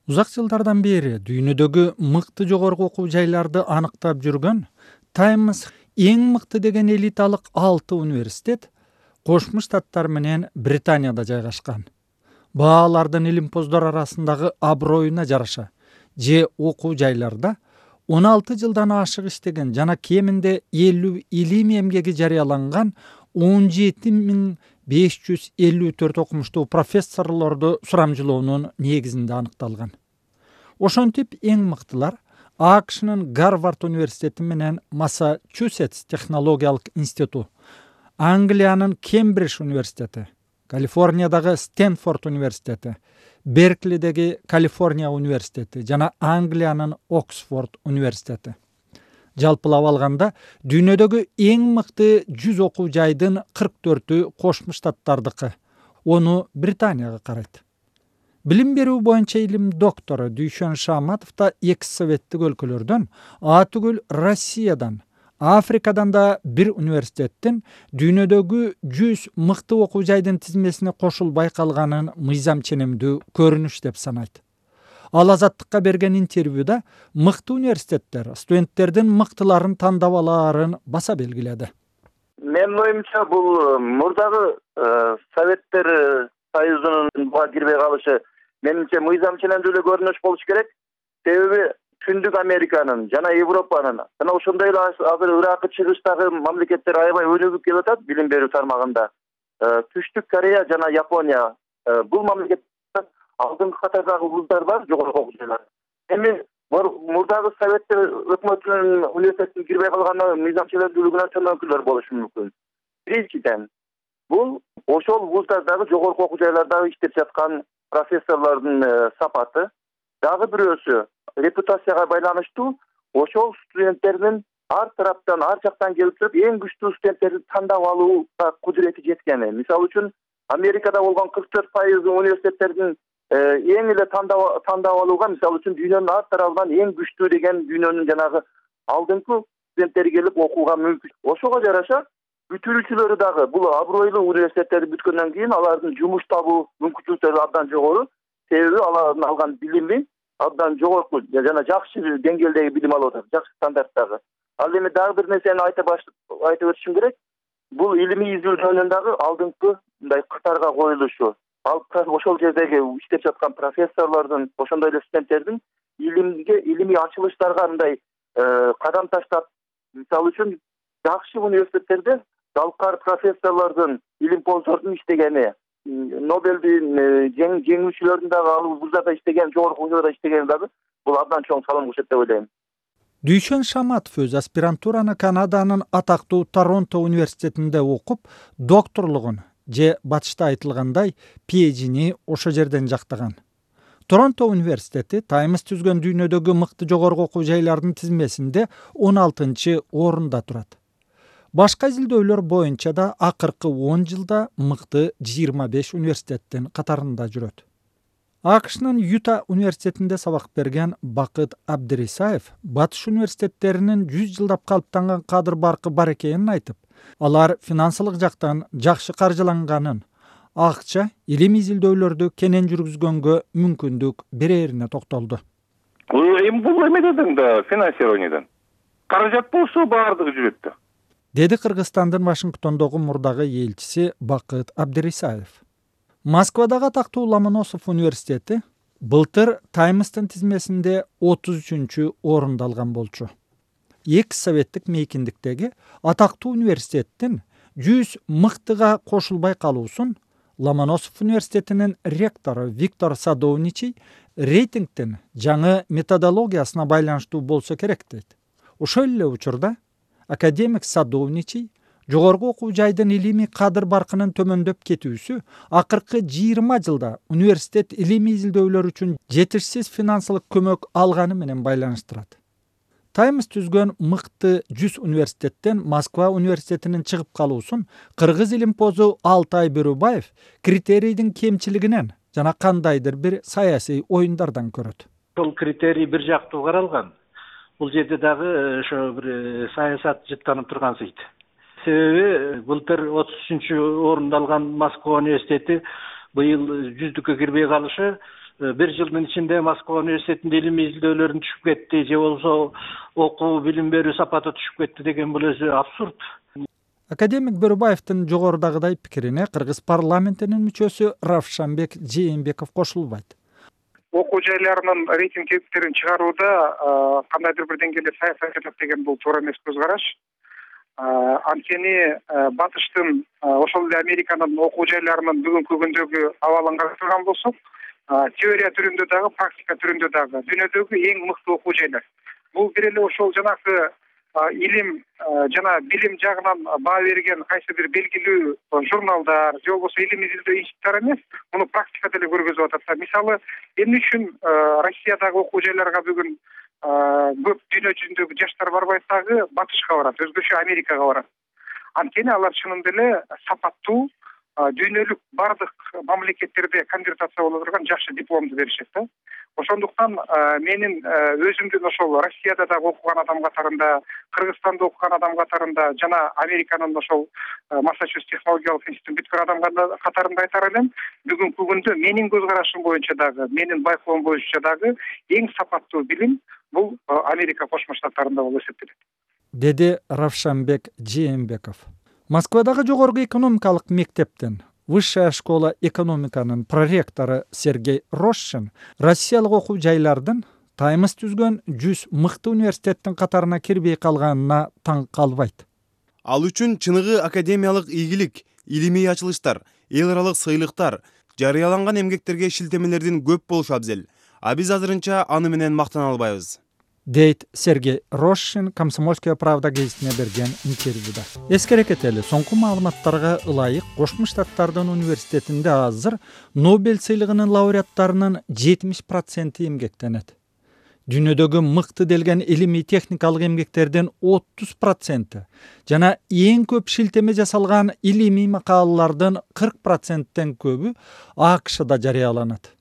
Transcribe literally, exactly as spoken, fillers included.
Узак жылдардан бери дүйнөдөгү мыкты жогорку окуу жайларды аныктап жүргөн Times эң мыкты деген элиталык алты университет Кошмо Штаттар менен Британияда жайгашкан. Баалардын илимпоздор арасындагы аброюна жараша же окуу жайларда он алты жылдан ашык иштеген жана кеминде элүү илимий эмгеги жарыяланган он жети миң беш жүз элүү төрт окумуштуу профессорлорду сурамжылоонун негизинде аныкталган. Ошентип эң мыктылар АКШнын Гарвард университети менен Массачусетс технологиялык институту, Англиянын Кембридж университети, Калифорниядагы Стэнфорд университети, Берклидеги Калифорния университети жана Англиянын Оксфорд университети. Жалпылап алганда дүйнөдөгү эң мыкты жүз окуу жайдын кырк төртү Кошмо Штаттардыкы, ону Британияга карайт. Билим берүү боюнча илим доктору Дүйшөн Шаматов да экс советтик өлкөлөрдөн, а түгүл Россиядан, Африкадан да бир университеттин дүйнөдөгү жүз мыкты окуу жайдын тизмесине кошулбай калганын мыйзам ченемдүү көрүнүш деп санайт. Ал Азаттыкка берген интервьюда мыкты университеттер студенттердин мыктыларын тандап алаарын баса белгиледи. Менин оюмча бул мурдагы Советтер Союзунун буга кирбей калышы менимче мыйзам ченемдүү эле көрүнүш болуш керек. Себеби Түндүк Американын жана Европанын жана ошондой эле азыр Иракы чыгыштагы мамлекеттер аябай өнүгүп келип атат билим берүү тармагында. Түштүк Корея жана Япония бул мамлекеттер алдыңкы катардагы вуздар бар, жогорку окуу жайлар. Эми мурдагы Советтер өкмөтүнүн университетине кирбей калганы мыйзам ченемдүүлүгүнөн төмөнкүлөр болушу мүмкүн. Биринчиден, бул ошол вуздардагы жогорку окуу жайлардагы иштеп жаткан профессорлордун сапаты, дагы бирөөсү репутацияга байланыштуу ошол студенттердин ар тараптан, ар жактан келип туруп эң күчтүү студенттерди тандап алууга кудурети жеткени. Мисалы үчүн Америкада болгон кырк төрт пайыз университеттердин эң эле тандап тандап алууга, мисалы үчүн дүйнөнүн ар тарабынан эң күчтүү деген дүйнөнүн жанагы алдыңкы студенттери келип окууга мүмкүн. Ошого жараша бүтүрүүчүлөрү дагы бул абройлуу университеттерди бүткөндөн кийин алардын жумуш табуу мүмкүнчүлүктөрү абдан жогору. Себеби алардын алган билими абдан жогорку жана жакшы деңгээлдеги билим алып атат, жакшы стандарттагы. Ал эми дагы бир нерсени айтып айтып өтүшүм керек. Бул илимий изилдөөнүн дагы алдыңкы мындай катарга коюлушу. Ал ошол жердеги иштеп жаткан профессорлордун, ошондой эле студенттердин илимге, илимий ачылыштарга мындай кадам таштап, мисалы үчүн жакшы университеттерде далкар профессорлордун, илимпоздордун иштегени, Нобелдин жеңүүчүлөрдүн дагы ал вуздарда иштеген, жогорку вуздарда иштегени дагы бул абдан чоң салым кошот деп ойлойм. Дүйшөн Шаматов өз аспирантураны Канаданын атактуу Торонто университетинде окуп, докторлугун же батышта айтылгандай пи эйч ди ошо жерден жактаган. Торонто университети Times түзгөн дүйнөдөгү мыкты жогорку окуу жайлардын тизмесинде он алтынчы орунда турат. Башка изилдөөлөр боюнча да акыркы он жылда мыкты жыйырма беш университеттин катарында жүрөт. АКШнын Юта университетинде сабак берген Бакыт Абдрисаев батыш университеттеринин жүз жылдап калыптанган кадыр баркы бар экенин айтып, алар финансылык жактан жакшы каржыланганын, акча илимий изилдөөлөрдү кенен жүргүзгөнгө мүмкүндүк берерине токтолду. Бул эмеден да финансированиядан. Каражат болсо баардыгы жүрөт да. Деди Кыргызстандын Вашингтондогу мурдагы элчиси Бакыт Абдрисаев. Москвадагы атактуу Ломоносов университети былтыр Times'тын тизмесинде отуз үчүнчү орунду алган болчу. Экс советтик мейкиндиктеги атактуу университеттин жүз мыктыга кошулбай калуусун Ломоносов университетинин ректору Виктор Садовничий рейтингдин жаңы методологиясына байланыштуу болсо керек дейт. Ошол эле учурда академик Садовничий жогорку окуу жайдын илимий кадыр баркынын төмөндөп кетүүсү акыркы жыйырма жылда университет илимий изилдөөлөр үчүн жетишсиз финансылык көмөк алганы менен байланыштырат. Times түзгөн мыкты жүз университеттен Москва университетинин чыгып калуусун кыргыз илимпозу Алтай Бөрөбаев критерийдин кемчилигинен жана кандайдыр бир саясий оюндардан көрөт. Бул критерий бир жактуу каралган. Бул жерде дагы ошо бир саясат жыттанып турган сыйт. Себеби былтыр отуз үчүнчү орунду алган Москва университети быйыл жүздүккө кирбей калышы бир жылдын ичинде Москва университетинде илимий изилдөөлөрүн түшүп кетти же болбосо окуу билим берүү сапаты түшүп кетти деген бул өзү абсурд. Академик Бөрөбаевдин жогорудагыдай пикирине Кыргыз парламентинин мүчөсү Равшанбек Жээнбеков кошулбайт. Окуу жайларынын рейтингтерин чыгарууда кандайдыр бир деңгээлде саясат жасап деген бул туура эмес көз караш. Анткени батыштын ошол эле Американын окуу жайларынын бүгүнкү күндөгү абалын карастырган болсок, теория түрүндө дагы, практика түрүндө дагы дүйнөдөгү эң мыкты окуу жайлар. Бул бир эле ошол жанагы илим жана билим жагынан баа берген кайсы бир белгилүү журналдар же болбосо илимий изилдөө институттары эмес, муну практикада эле көргөзүп атат. Мисалы, эмне үчүн Россиядагы окуу жайларга бүгүн көп дүйнө жүзүндөгү жаштар барбайт дагы батышка барат, өзгөчө Америкага барат. Анткени алар чынында эле сапаттуу дүйнөлүк бардык мамлекеттерде конвертация боло турган жакшы дипломду беришет да. Ошондуктан менин өзүмдүн ошол Россияда дагы окуган адам катарында, Кыргызстанда окуган адам катарында жана Американын ошол Массачусетс технологиялык институтун бүткөн адам катарында айтар элем, бүгүнкү күндө менин көз карашым боюнча дагы, менин байкоом боюнча дагы эң сапаттуу билим бул Америка Кошмо Штаттарында болуп эсептелет, деди Равшанбек Жээнбеков. Москвадагы жогорку экономикалык мектептин Высшая школа экономиканын проректору Сергей Рощин Россиялык окуу жайлардын Таймс түзгөн жүз мыкты университеттин катарына кирбей калганына таң калбайт. Ал үчүн чыныгы академиялык ийгилик, илимий ачылыштар, эл аралык сыйлыктар, жарыяланган эмгектерге шилтемелердин көп болушу абзел. А биз азырынча аны менен мактана албайбыз, дейт Сергей Рощин Комсомольская правда гезитине берген интервьюда. Эскере кетели, соңку маалыматтарга ылайык Кошмо Штаттардын университетинде азыр Нобель сыйлыгынын лауреаттарынын жетимиш проценти эмгектенет. Дүйнөдөгү мыкты делген илимий техникалык эмгектердин отуз проценти жана эң көп шилтеме жасалган илимий макалалардын кырк проценттен көбү АКШда жарыяланат.